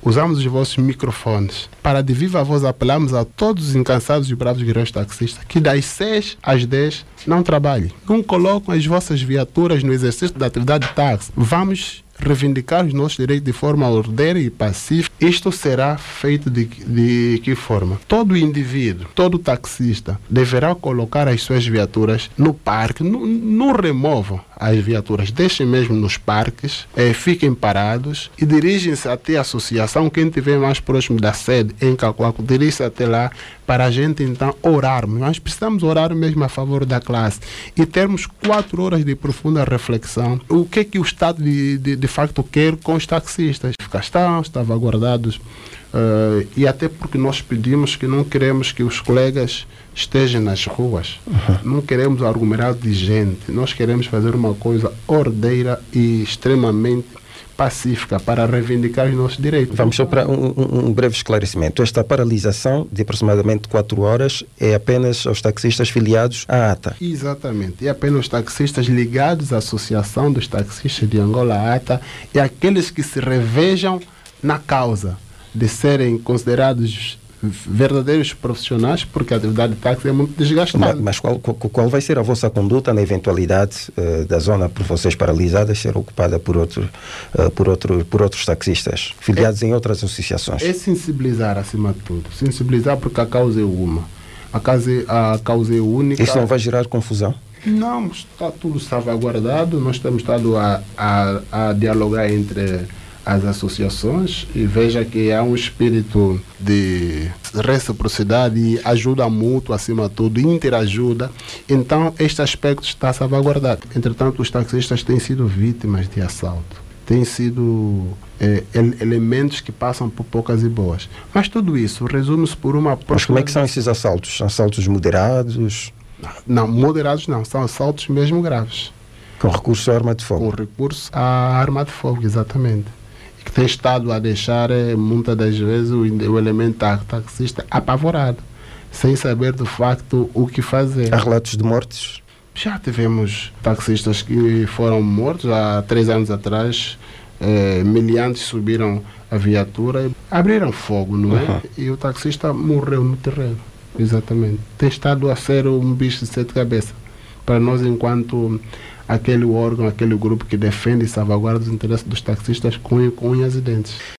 usamos os vossos microfones para de viva voz apelamos a todos os incansados e bravos guerreiros taxistas que das 6 às 10 não trabalhem. Não colocam as vossas viaturas no exercício da atividade de táxi. Vamos reivindicar os nossos direitos de forma ordeira e pacífica. Isto será feito de que forma? Todo indivíduo, todo taxista deverá colocar as suas viaturas no parque. Não removam as viaturas, deixem mesmo nos parques, fiquem parados e dirigem-se até a associação. Quem estiver mais próximo da sede em Cacoaco, dirige-se até lá para a gente então orarmos. Nós precisamos orar mesmo a favor da classe e termos 4 horas de profunda reflexão. O que é que o Estado de facto quer com os taxistas? Estão salvaguardados e até porque nós pedimos que não queremos que os colegas estejam nas ruas. Não queremos o aglomerado de gente. Nós queremos fazer uma coisa ordeira e extremamente pacífica para reivindicar os nossos direitos. Vamos só para um breve esclarecimento. Esta paralisação de aproximadamente 4 horas é apenas aos taxistas filiados à ATA? Exatamente. É apenas os taxistas ligados à Associação dos Taxistas de Angola, ATA, e aqueles que se revejam na causa de serem considerados verdadeiros profissionais, porque a atividade de táxi é muito desgastante. Mas qual vai ser a vossa conduta na eventualidade da zona por vocês paralisada ser ocupada por outros taxistas filiados em outras associações? É sensibilizar acima de tudo. Sensibilizar porque a causa é uma. A causa é única. Isso não vai gerar confusão? Não, está tudo salvaguardado. Nós temos estado a dialogar entre as associações e veja que há um espírito de reciprocidade e ajuda mútua, acima de tudo, interajuda. Então, este aspecto está salvaguardado. Entretanto, os taxistas têm sido vítimas de assalto. Têm sido elementos que passam por poucas e boas. Mas tudo isso resume-se por uma... Mas como é que são esses assaltos? São assaltos moderados? Não, moderados não. São assaltos mesmo graves. Com recurso à arma de fogo? Com recurso à arma de fogo, exatamente. Que tem estado a deixar muitas das vezes o elemento taxista apavorado, sem saber de facto o que fazer. Há relatos de mortes? Já tivemos taxistas que foram mortos há 3 anos atrás. Miliantes subiram a viatura, abriram fogo, não é? E o taxista morreu no terreno. Exatamente. Tem estado a ser um bicho de 7 cabeças para nós, enquanto aquele órgão, aquele grupo que defende e salvaguarda os interesses dos taxistas com unhas e dentes.